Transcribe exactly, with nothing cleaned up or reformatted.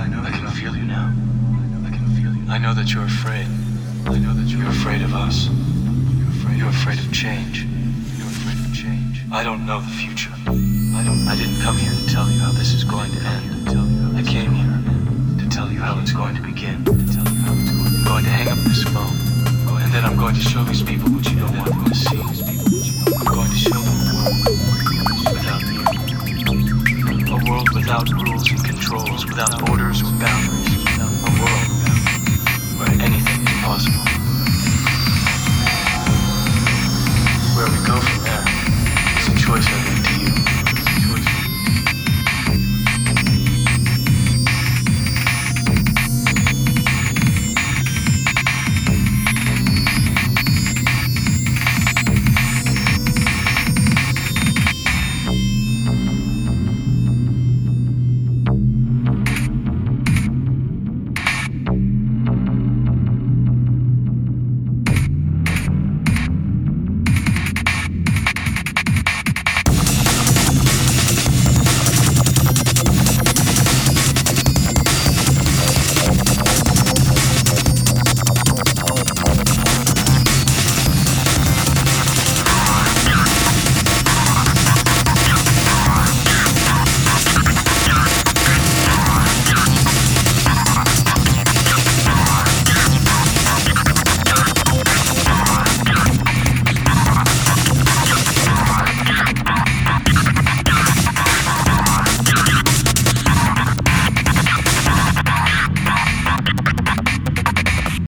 I can feel you now. I can feel you. I know that you're afraid. I know that you're afraid of us. You're afraid. You're afraid of change. You're afraid of change. I don't know the future. I don't. I didn't come here to tell you how this is going to end. I came here to tell you how it's going to begin. To tell you how it's going to. I'm going to hang up this phone, and then I'm going to show these people what you don't want them to see. I'm going to show them a world without you. A world without rules and controls, without borders or